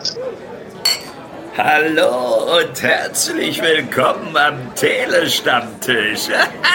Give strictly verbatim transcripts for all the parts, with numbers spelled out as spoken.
Hallo und herzlich willkommen am Telestammtisch.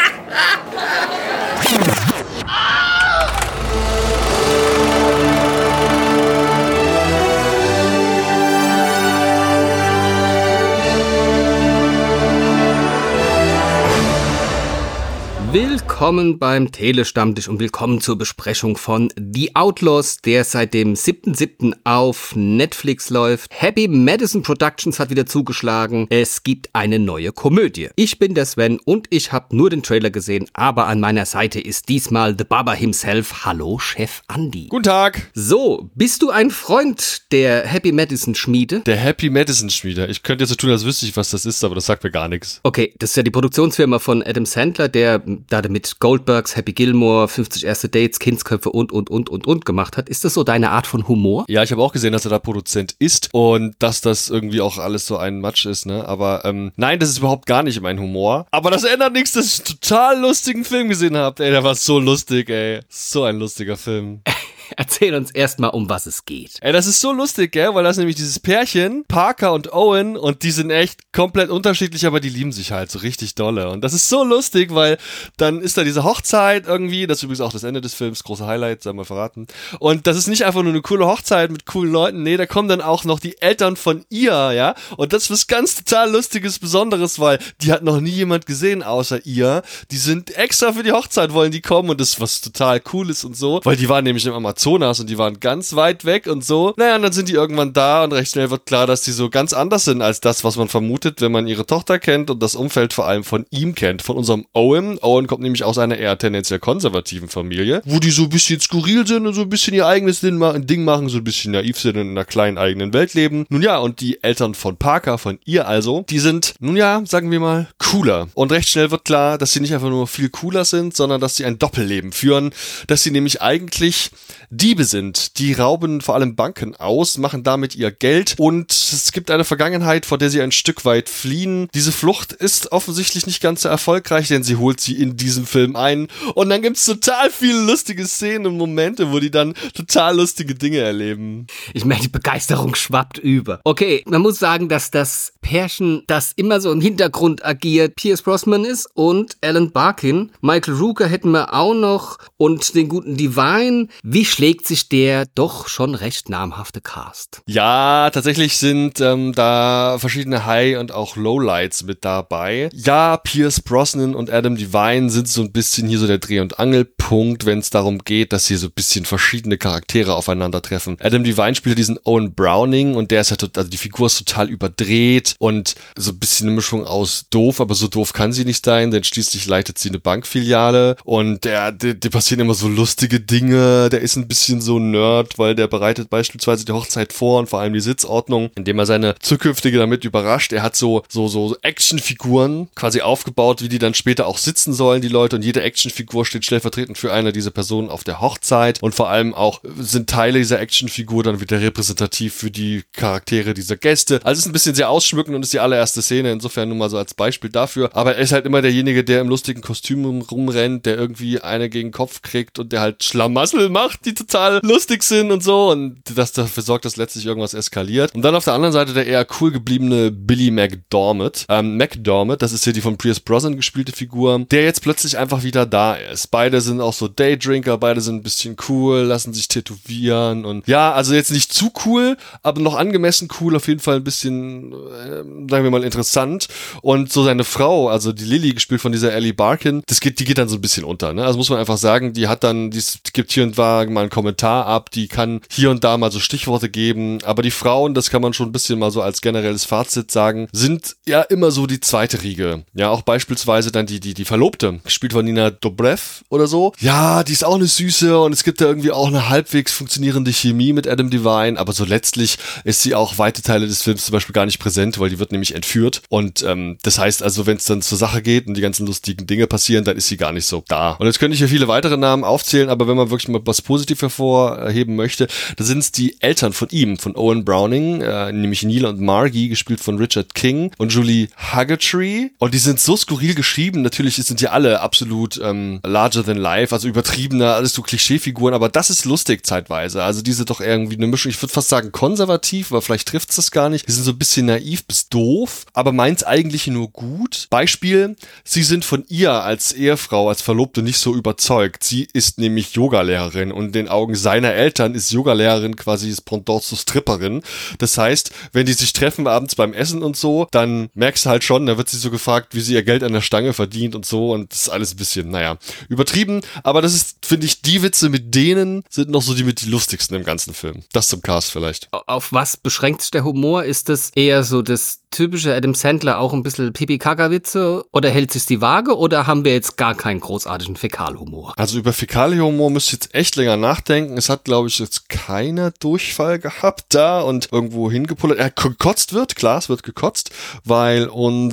Willkommen beim Telestammtisch und willkommen zur Besprechung von The Outlaws, der seit dem siebten siebten auf Netflix läuft. Happy Madison Productions hat wieder zugeschlagen. Es gibt eine neue Komödie. Ich bin der Sven und ich habe nur den Trailer gesehen, aber an meiner Seite ist diesmal The Baba himself. Hallo, Chef Andi. Guten Tag. So, bist du ein Freund der Happy Madison Schmiede? Der Happy Madison Schmiede. Ich könnte jetzt so tun, als wüsste ich, was das ist, aber das sagt mir gar nichts. Okay, das ist ja die Produktionsfirma von Adam Sandler, der da mit Goldbergs, Happy Gilmore, fünfzig erste Dates, Kindsköpfe und, und, und, und, und gemacht hat. Ist das so deine Art von Humor? Ja, ich habe auch gesehen, dass er da Produzent ist und dass das irgendwie auch alles so ein Matsch ist, ne? Aber ähm, nein, das ist überhaupt gar nicht mein Humor. Aber das ändert nichts, dass ich einen total lustigen Film gesehen habe. Ey, der war so lustig, ey. So ein lustiger Film. Erzähl uns erstmal, um was es geht. Ey, das ist so lustig, gell? Weil das ist nämlich dieses Pärchen, Parker und Owen, und die sind echt komplett unterschiedlich, aber die lieben sich halt so richtig dolle. Und das ist so lustig, weil dann ist da diese Hochzeit irgendwie, das ist übrigens auch das Ende des Films, große Highlight, sei mal verraten. Und das ist nicht einfach nur eine coole Hochzeit mit coolen Leuten, nee, da kommen dann auch noch die Eltern von ihr, ja? Und das ist was ganz total Lustiges, Besonderes, weil die hat noch nie jemand gesehen außer ihr. Die sind extra für die Hochzeit, wollen die kommen, und das ist was total Cooles und so, weil die waren nämlich im Amazonas und die waren ganz weit weg und so. Naja, und dann sind die irgendwann da und recht schnell wird klar, dass die so ganz anders sind als das, was man vermutet, wenn man ihre Tochter kennt und das Umfeld vor allem von ihm kennt, von unserem Owen. Owen kommt nämlich aus einer eher tendenziell konservativen Familie, wo die so ein bisschen skurril sind und so ein bisschen ihr eigenes Ding machen, so ein bisschen naiv sind und in einer kleinen eigenen Welt leben. Nun ja, und die Eltern von Parker, von ihr also, die sind, nun ja, sagen wir mal, cooler. Und recht schnell wird klar, dass sie nicht einfach nur viel cooler sind, sondern dass sie ein Doppelleben führen, dass sie nämlich eigentlich Diebe sind. Die rauben vor allem Banken aus, machen damit ihr Geld, und es gibt eine Vergangenheit, vor der sie ein Stück weit fliehen. Diese Flucht ist offensichtlich nicht ganz so erfolgreich, denn sie holt sie in diesem Film ein, und dann gibt's total viele lustige Szenen und Momente, wo die dann total lustige Dinge erleben. Ich meine, die Begeisterung schwappt über. Okay, man muss sagen, dass das Pärchen, das immer so im Hintergrund agiert, Pierce Brosnan ist und Alan Barkin. Michael Rooker hätten wir auch noch und den guten Divine. Wie schlägt sich der doch schon recht namhafte Cast? Ja, tatsächlich sind ähm, da verschiedene High- und auch Lowlights mit dabei. Ja, Pierce Brosnan und Adam Devine sind so ein bisschen hier so der Dreh- und Angelpunkt, wenn es darum geht, dass hier so ein bisschen verschiedene Charaktere aufeinandertreffen. Adam Devine spielt diesen Owen Browning, und der ist ja total, also die Figur ist total überdreht und so ein bisschen eine Mischung aus doof, aber so doof kann sie nicht sein, denn schließlich leitet sie eine Bankfiliale, und der, der, der passieren immer so lustige Dinge, der ist ein bisschen so ein Nerd, weil der bereitet beispielsweise die Hochzeit vor und vor allem die Sitzordnung, indem er seine zukünftige damit überrascht. Er hat so so so Actionfiguren quasi aufgebaut, wie die dann später auch sitzen sollen, die Leute, und jede Actionfigur steht stellvertretend für eine dieser Personen auf der Hochzeit, und vor allem auch sind Teile dieser Actionfigur dann wieder repräsentativ für die Charaktere dieser Gäste. Also es ist ein bisschen sehr ausschmückend und ist die allererste Szene, insofern nur mal so als Beispiel dafür, aber er ist halt immer derjenige, der im lustigen Kostüm rumrennt, der irgendwie eine gegen den Kopf kriegt und der halt Schlamassel macht, die total lustig sind und so, und das dafür sorgt, dass letztlich irgendwas eskaliert. Und dann auf der anderen Seite der eher cool gebliebene Billy McDermott. Ähm, McDermott, das ist hier die von Pierce Brosnan gespielte Figur, der jetzt plötzlich einfach wieder da ist. Beide sind auch so Daydrinker, beide sind ein bisschen cool, lassen sich tätowieren und ja, also jetzt nicht zu cool, aber noch angemessen cool, auf jeden Fall ein bisschen, äh, sagen wir mal, interessant. Und so seine Frau, also die Lily, gespielt von dieser Ellie Barkin, das geht, die geht dann so ein bisschen unter, ne? Also muss man einfach sagen, die hat dann, die gibt hier und da mal einen Kommentar ab, die kann hier und da mal so Stichworte geben, aber die Frauen, das kann man schon ein bisschen mal so als generelles Fazit sagen, sind ja immer so die zweite Riege. Ja, auch beispielsweise dann die, die, die Verlobte, gespielt von Nina Dobrev oder so. Ja, die ist auch eine Süße, und es gibt da irgendwie auch eine halbwegs funktionierende Chemie mit Adam Devine, aber so letztlich ist sie auch weite Teile des Films zum Beispiel gar nicht präsent, weil die wird nämlich entführt, und ähm, das heißt also, wenn es dann zur Sache geht und die ganzen lustigen Dinge passieren, dann ist sie gar nicht so da. Und jetzt könnte ich hier viele weitere Namen aufzählen, aber wenn man wirklich mal was Positives positiv hervorheben möchte, da sind es die Eltern von ihm, von Owen Browning, äh, nämlich Neil und Margie, gespielt von Richard King und Julie Haggerty. Und die sind so skurril geschrieben. Natürlich sind die alle absolut ähm, larger than life, also übertriebener, alles so Klischeefiguren, aber das ist lustig zeitweise. Also diese doch irgendwie eine Mischung, ich würde fast sagen konservativ, aber vielleicht trifft es das gar nicht. Die sind so ein bisschen naiv bis doof, aber meint's eigentlich nur gut. Beispiel, sie sind von ihr als Ehefrau, als Verlobte nicht so überzeugt. Sie ist nämlich Yogalehrerin und in den Augen seiner Eltern ist Yogalehrerin quasi das Pendant zur Stripperin. Das heißt, wenn die sich treffen abends beim Essen und so, dann merkst du halt schon, da wird sie so gefragt, wie sie ihr Geld an der Stange verdient und so und das ist alles ein bisschen, naja, übertrieben, aber das ist, finde ich, die Witze mit denen sind noch so die mit die lustigsten im ganzen Film. Das zum Cast vielleicht. Auf was beschränkt sich der Humor? Ist das eher so das typische Adam Sandler, auch ein bisschen Pipi-Kaka-Witze oder hält sich die Waage oder haben wir jetzt gar keinen großartigen Fäkalhumor? Also über Fäkalhumor müsste ich jetzt echt länger nachdenken. Es hat, glaube ich, jetzt keiner Durchfall gehabt da und irgendwo hingepullert. Er gekotzt wird, klar, es wird gekotzt, weil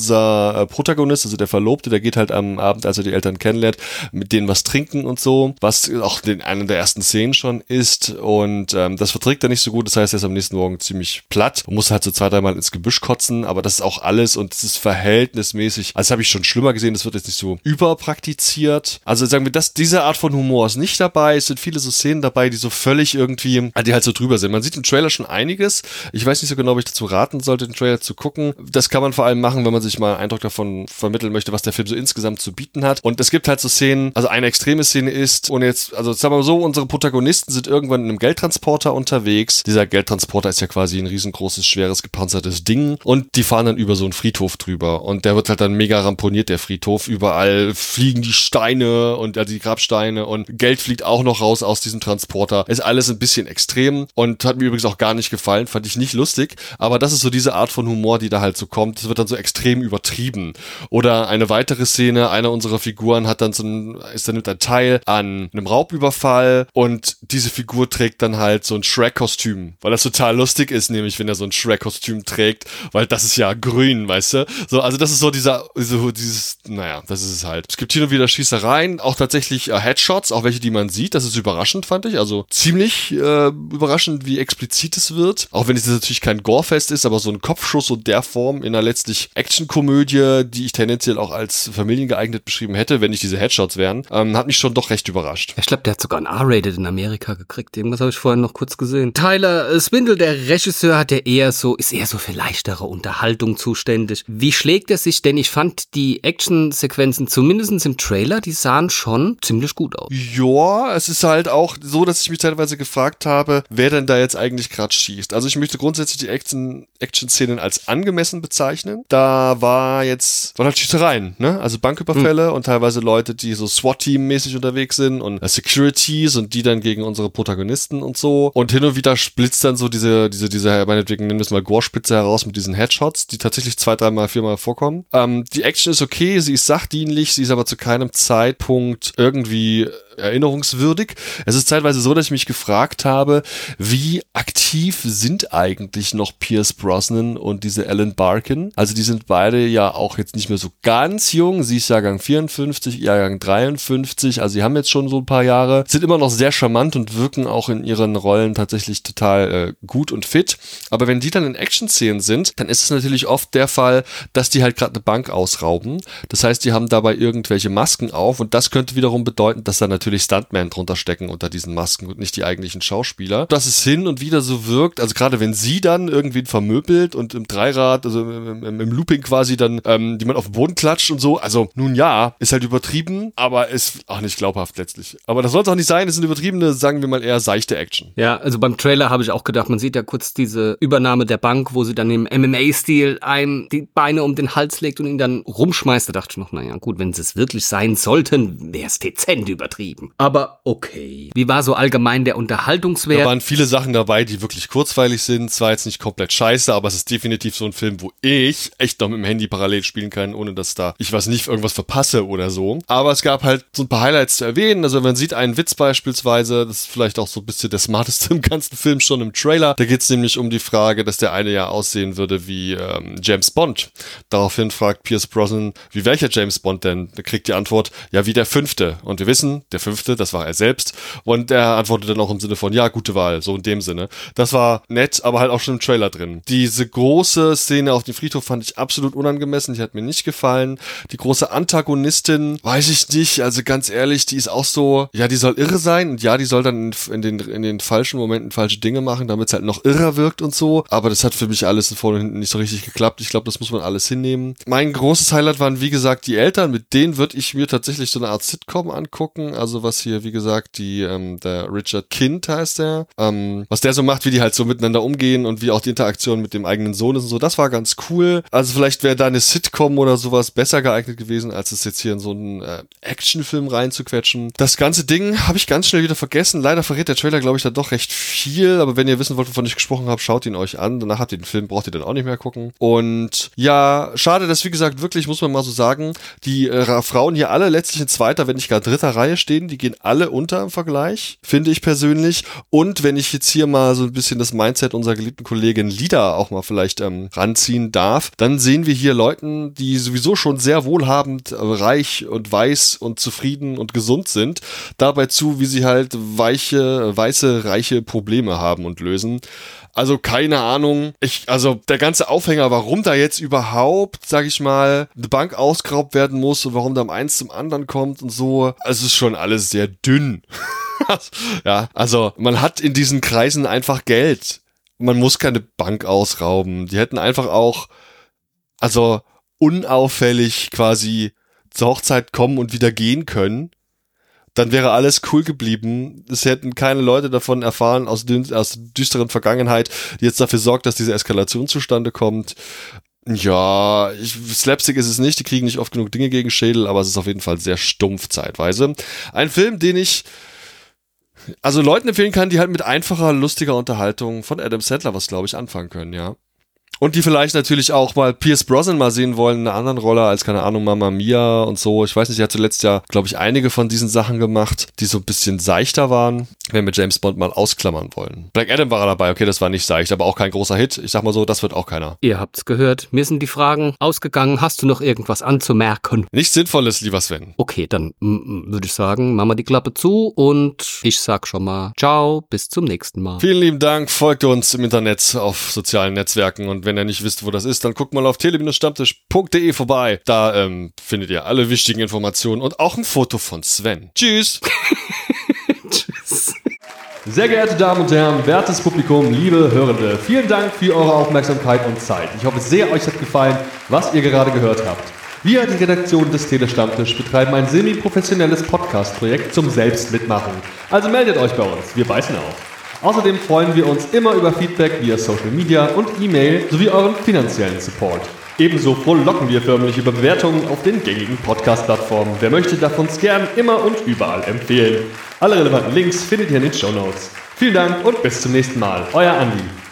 unser Protagonist, also der Verlobte, der geht halt am Abend, als er die Eltern kennenlernt, mit denen was trinken und so, was auch in einer der ersten Szenen schon ist und ähm, das verträgt er nicht so gut. Das heißt, er ist am nächsten Morgen ziemlich platt und muss halt so zwei, dreimal ins Gebüsch kotzen, aber das ist auch alles und es ist verhältnismäßig, also das habe ich schon schlimmer gesehen, das wird jetzt nicht so überpraktiziert. Also sagen wir, dass diese Art von Humor ist nicht dabei, es sind viele so Szenen dabei, die so völlig irgendwie, die halt so drüber sind. Man sieht im Trailer schon einiges, ich weiß nicht so genau, ob ich dazu raten sollte, den Trailer zu gucken. Das kann man vor allem machen, wenn man sich mal einen Eindruck davon vermitteln möchte, was der Film so insgesamt zu bieten hat. Und es gibt halt so Szenen, also eine extreme Szene ist, und jetzt, also sagen wir mal so, unsere Protagonisten sind irgendwann in einem Geldtransporter unterwegs. Dieser Geldtransporter ist ja quasi ein riesengroßes, schweres, gepanzertes Ding und die fahren dann über so einen Friedhof drüber und der wird halt dann mega ramponiert, der Friedhof. Überall fliegen die Steine und also die Grabsteine und Geld fliegt auch noch raus aus diesem Transporter. Ist alles ein bisschen extrem und hat mir übrigens auch gar nicht gefallen, fand ich nicht lustig, aber das ist so diese Art von Humor, die da halt so kommt. Das wird dann so extrem übertrieben. Oder eine weitere Szene, einer unserer Figuren hat dann so ein, ist dann mit ein Teil an einem Raubüberfall und diese Figur trägt dann halt so ein Shrek-Kostüm, weil das total lustig ist, nämlich wenn er so ein Shrek-Kostüm trägt, weil das ist ja grün, weißt du? So, also das ist so dieser, so dieses, naja, das ist es halt. Es gibt hier und wieder Schießereien, auch tatsächlich äh, Headshots, auch welche, die man sieht, das ist überraschend, fand ich, also ziemlich äh, überraschend, wie explizit es wird, auch wenn es natürlich kein Gore-Fest ist, aber so ein Kopfschuss und der Form in einer letztlich Actionkomödie, die ich tendenziell auch als familiengeeignet beschrieben hätte, wenn nicht diese Headshots wären, ähm, hat mich schon doch recht überrascht. Ich glaube, der hat sogar ein R-Rated in Amerika gekriegt. Irgendwas habe ich vorhin noch kurz gesehen. Tyler Swindle, der Regisseur, hat ja eher so, ist eher so für leichtere Unterhaltung zuständig. Wie schlägt er sich? Denn ich fand die Actionsequenzen, zumindest im Trailer, die sahen schon ziemlich gut aus. Ja, es ist halt auch so, dass ich mich teilweise gefragt habe, wer denn da jetzt eigentlich gerade schießt. Also ich möchte grundsätzlich die Action, Action-Szenen als angemessen bezeichnen. Da war jetzt, waren halt Schießereien, ne? Also Banküberfälle hm. und teilweise Leute, die so SWAT-Team-mäßig unterwegs sind und äh, Securities und die dann gegen unsere Protagonisten und so. Und hin und wieder splitzt dann so diese, diese, diese, meinetwegen nennen wir es mal Gore-Spitze heraus mit diesen Headshots, die tatsächlich zwei, dreimal, viermal vorkommen. Ähm, die Action ist okay, sie ist sachdienlich, sie ist aber zu keinem Zeitpunkt irgendwie erinnerungswürdig. Es ist zeitweise so, dass ich mich gefragt habe, wie aktiv sind eigentlich noch Pierce Brosnan und diese Ellen Barkin? Also die sind beide ja auch jetzt nicht mehr so ganz jung. Sie ist Jahrgang vierundfünfzig, Jahrgang dreiundfünfzig. Also sie haben jetzt schon so ein paar Jahre, sind immer noch sehr charmant und wirken auch in ihren Rollen tatsächlich total äh, gut und fit. Aber wenn die dann in Action-Szenen sind, dann ist es natürlich oft der Fall, dass die halt gerade eine Bank ausrauben. Das heißt, die haben dabei irgendwelche Masken auf und das könnte wiederum bedeuten, dass da natürlich Stuntmen drunter stecken unter diesen Masken und nicht die eigentlichen Schauspieler. Dass es hin und wieder so wirkt, also gerade wenn sie dann irgendwie vermöbelt und im Dreirad, also im, im, im Looping quasi dann ähm, die man auf den Boden klatscht und so, also nun ja, ist halt übertrieben, aber ist auch nicht glaubhaft letztlich. Aber das soll es auch nicht sein, es ist eine übertriebene, sagen wir mal eher seichte Action. Ja, also beim Trailer habe ich auch gedacht, man sieht ja kurz diese Übernahme der Bank, wo sie dann im M M A-Stil einem die Beine um den Hals legt und ihn dann rumschmeißt. Da dachte ich noch, naja gut, wenn sie es wirklich sein sollten, wäre es dezent übertrieben. Aber okay. Wie war so allgemein der Unterhaltungswert? Da waren viele Sachen dabei, die wirklich kurzweilig sind. Zwar jetzt nicht komplett scheiße, aber es ist definitiv so ein Film, wo ich echt noch mit dem Handy parallel spielen kann, ohne dass da ich was nicht irgendwas verpasse oder so. Aber es gab halt so ein paar Highlights zu erwähnen. Also man sieht einen Witz beispielsweise, das ist vielleicht auch so ein bisschen der smarteste im ganzen Film schon im Trailer. Da geht es nämlich um die Frage, dass der eine ja aussehen würde wie ähm, James Bond. Daraufhin fragt Pierce Brosnan, wie welcher James Bond denn? Da kriegt die Antwort, ja wie der fünfte. Und wir wissen, der fünfte, das war er selbst. Und er antwortet dann auch im Sinne von, ja, gute Wahl, so in dem Sinne. Das war nett, aber halt auch schon im Trailer drin. Diese große Szene auf dem Friedhof fand ich absolut unangemessen, die hat mir nicht gefallen. Die große Antagonistin, weiß ich nicht, also ganz ehrlich, die ist auch so, ja, die soll irre sein und ja, die soll dann in, in, den, in den falschen Momenten falsche Dinge machen, damit es halt noch irrer wirkt und so. Aber das hat für mich alles vorne und hinten nicht so richtig geklappt. Ich glaube, das muss man alles hinnehmen. Mein großes Highlight waren, wie gesagt, die Eltern. Mit denen würde ich mir tatsächlich so eine Art Sitcom angucken. Also was hier, wie gesagt, die ähm, der Richard Kind heißt der. Ähm, was der so macht, wie die halt so miteinander umgehen und wie auch die Interaktion mit dem eigenen Sohn ist und so. Das war ganz cool. Also vielleicht wäre da eine Sitcom oder sowas besser geeignet gewesen, als es jetzt hier in so einen äh, Actionfilm reinzuquetschen. Das ganze Ding habe ich ganz schnell wieder vergessen. Leider verrät der Trailer, glaube ich, da doch recht viel. Aber wenn ihr wissen wollt, wovon ich gesprochen habe, schaut ihn euch an. Danach habt ihr den Film, braucht ihr dann auch nicht mehr gucken. Und ja, schade, dass, wie gesagt, wirklich, muss man mal so sagen, die äh, Frauen hier alle letztlich in zweiter, wenn nicht gar dritter Reihe stehen. Die gehen alle unter im Vergleich, finde ich persönlich. Und wenn ich jetzt hier mal so ein bisschen das Mindset unserer geliebten Kollegin Lida auch mal vielleicht ähm, ranziehen darf, dann sehen wir hier Leuten, die sowieso schon sehr wohlhabend, äh, reich und weiß und zufrieden und gesund sind, dabei zu, wie sie halt weiche, weiße, reiche Probleme haben und lösen. Also keine Ahnung. Ich, also der ganze Aufhänger, warum da jetzt überhaupt, sag ich mal, eine Bank ausgeraubt werden muss und warum da eins zum anderen kommt und so, es ist schon alles sehr dünn. Ja, also man hat in diesen Kreisen einfach Geld. Man muss keine Bank ausrauben. Die hätten einfach auch, also unauffällig quasi zur Hochzeit kommen und wieder gehen können. Dann wäre alles cool geblieben. Es hätten keine Leute davon erfahren aus, dün- aus der düsteren Vergangenheit, die jetzt dafür sorgt, dass diese Eskalation zustande kommt. Ja, ich, Slapstick ist es nicht, die kriegen nicht oft genug Dinge gegen Schädel, aber es ist auf jeden Fall sehr stumpf zeitweise. Ein Film, den ich also Leuten empfehlen kann, die halt mit einfacher, lustiger Unterhaltung von Adam Sandler was, glaube ich, anfangen können, ja. Und die vielleicht natürlich auch mal Pierce Brosnan mal sehen wollen in einer anderen Rolle als, keine Ahnung, Mamma Mia und so. Ich weiß nicht, er hat zuletzt ja, glaube ich, einige von diesen Sachen gemacht, die so ein bisschen seichter waren, wenn wir James Bond mal ausklammern wollen. Black Adam war dabei, okay, das war nicht seicht, aber auch kein großer Hit. Ich sag mal so, das wird auch keiner. Ihr habt's gehört, mir sind die Fragen ausgegangen. Hast du noch irgendwas anzumerken? Nichts Sinnvolles, lieber Sven. Okay, dann würde ich sagen, machen wir die Klappe zu und ich sag schon mal ciao, bis zum nächsten Mal. Vielen lieben Dank, folgt uns im Internet auf sozialen Netzwerken und wenn ihr nicht wisst, wo das ist, dann guckt mal auf tele stammtisch punkt de vorbei. Da ähm, findet ihr alle wichtigen Informationen und auch ein Foto von Sven. Tschüss! Tschüss. Sehr geehrte Damen und Herren, wertes Publikum, liebe Hörende, vielen Dank für eure Aufmerksamkeit und Zeit. Ich hoffe sehr, euch hat gefallen, was ihr gerade gehört habt. Wir, die Redaktion des Tele-Stammtisch, betreiben ein semi-professionelles Podcast-Projekt zum Selbstmitmachen. Also meldet euch bei uns, wir beißen auf. Außerdem freuen wir uns immer über Feedback via Social Media und E-Mail sowie euren finanziellen Support. Ebenso frohlocken wir förmlich über Bewertungen auf den gängigen Podcast-Plattformen. Wer möchte, darf uns gern immer und überall empfehlen. Alle relevanten Links findet ihr in den Shownotes. Vielen Dank und bis zum nächsten Mal. Euer Andi.